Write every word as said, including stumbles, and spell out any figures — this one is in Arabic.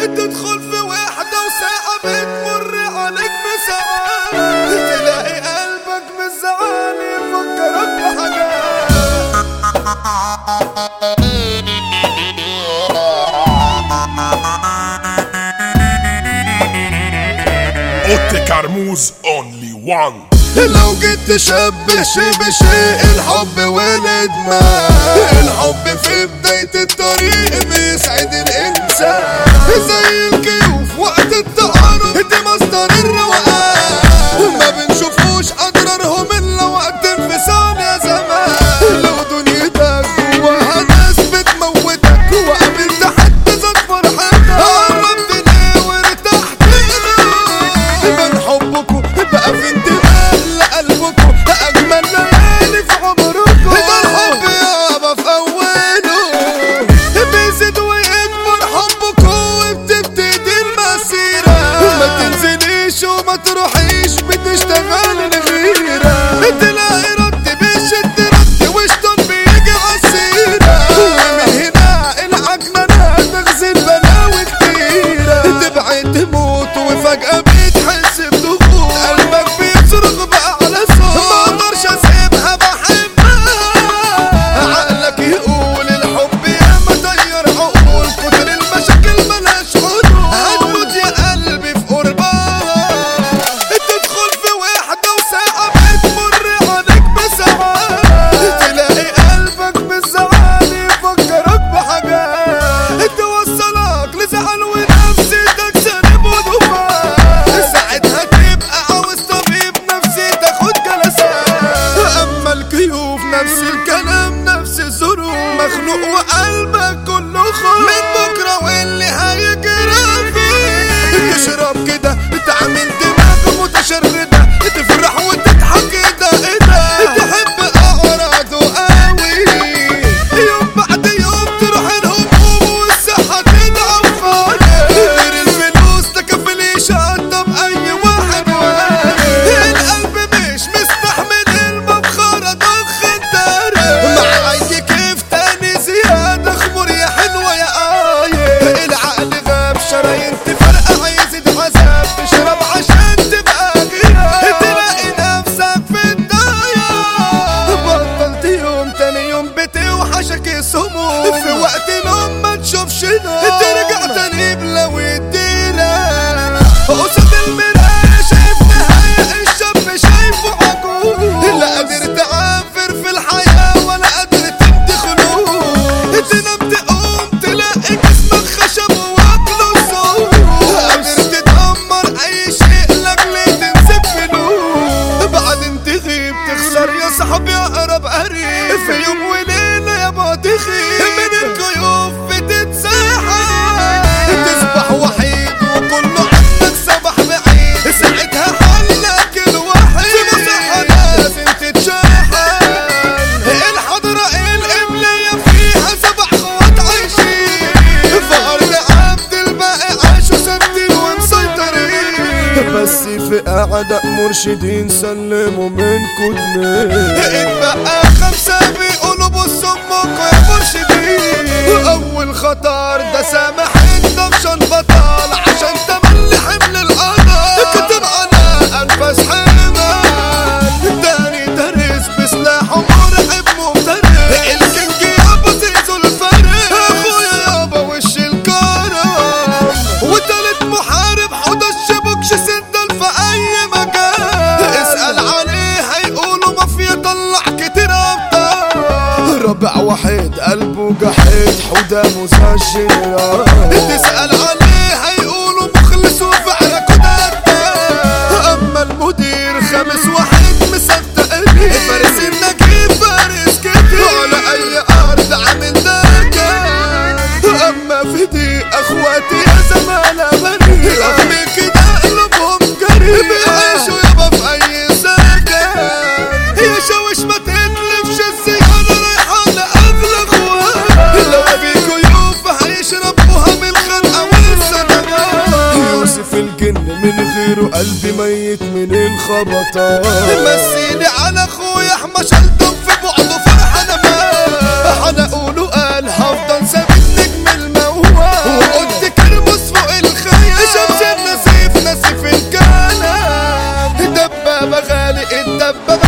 تدخل في وحدة وساعة بتمر عليك بساعات، تلاقي قلبك بالزعل يفكرك بحاجات. اوتي كرموز اونلي وان. لو جيت تشبه شي بشيء الحب والادمان، الحب في بداية الطريق بيسعد الانسان، زي الكيوف وقت التعارض دي مصدر الروقان، ما بنشوفوش اضرارهم الا وقت انفصال يا زمان. لو دنيتك جواها ناس بتموتك وقابلت حد زاد فرحتك، قربت ليه وارتحت له من حبكوا بقى في انتباه لقلبكوا، اجمل ليالي في عمركوا. ده الحب يابا في اوله بيزيد ويكبر حبكوا وبتبتدي المسيرة، ما تنزليش وما تروحيش بتشتغل الغيرة، تلاقي رد بيشد رد وشطن بيجي عالسيرة، ومن هنا العجنة تغزي البلاوي كتيرة، تبعد تموت وفجأة بتحس بضغوط، قلبك بيصرخ بقى على صوت، مقدرش اسيبها بحبها، عقلك يقول الحب ياما طير عقول، كتر المشاكل ملهاش حدود، هتموت يا قلبي في قربها، تدخل في وحدة وساعة بتمر عليك بساعات، تلاقي قلبك بالزعل يفكرك بحاجات، توصلك لزعل ونفسيتك سالب ودفاع، ساعتها تبقى عاوز طبيب نفسي تاخد جلسات. اما الكيوف نفس الكلام نفس الظروف، مخنوق وقلبك كله خوف من بكره واللي هيجرى فيه، تشرب كده تعمل دماغ متشردة، تفرح وتضحك ايه ده ايه ده، تحب اعراضه قوي، يوم بعد يوم تروح الهموم والصحة تضعف عليك، غير الفلوس تكفل يشطب اي واحد واحد، القلب مش مستحمل المبخرة ضخ الداري، مع اي كيف تاني زيادة خمر يا حلوة يا آية، العقل غاب شرايين تفرقع يزيد عذاب، تشرب عشان تبقى غياب، تلاقي نفسك في الضياع، بطلت يوم تاني يوم بتوحشك السموم، في وقت نوم ما تشوفش نوم، ترجع تاني بلو الديرة، قصاد المراية شايف نهاية الشاب شايفه عجوز، لا قادر تعافر في الحياة ولا قادر تدي خلود، تنام تقوم تلاقي جسمك خشب واكله الصوت، قادر تدمر اي شيء لاجل تنسب فلوس، بعدين تغيب تخسر يا صاحبي اقرب قريب، في يوم وليلة يابا تخيب من الكيوف بتتسحب، تصبح وحيد وكله عنك صباح بعيد، ساعتها حلك الوحيد، في مساحة لازم تتشحن، الحضرة القبلية فيها سبع خوات عايشين، في أرض عبد الباقي عاشوا ثابتين ومسيطرين، بس في أعداء مرشدين سلموا من كتمين، اتبقى خمسة بيقولوا بصوا امكوا يا مرشدين، أول خطر ده سامح الدفشن بطل عشان تملي حمل القدر، كتب على أنفاس حمل، تاني دارس بسلاحه مرعب مفترس، الكينج يابا زيزو الفارس، أخويا يابا وش الكرم، وتالت محارب حوض الشبكش سندل في أي مكان، اسأل عليه هيقولوا مافيا طلع كتير أبطال، رابع واحد قلبه جحيد حوده مسجل، تسأل عليه هيقولوا مخلص وفعلا كده، اما المدير خامس واحد مصدق ليه، فارس النجيب فارس كتير على اي ارض عامل دكان، اما في دي اخواتي يا زمالة بريء، الاغني كده قلوبهم جريء، بيعيشوا يابا في اي سكن، يا شاوش ما تتلفش السيارة رايحة لأغلى اخوات، لو في كيوف هيشربوها من الخنقة والسنوات، يوسف الجن من غيره قلبي ميت من الخبطات، مسيني على اخويا احمى شلتم في بعضه فرحة نمات، حنقوله قال هفضل ثابت نجم الموال، وقلت كرموس فوق دبابة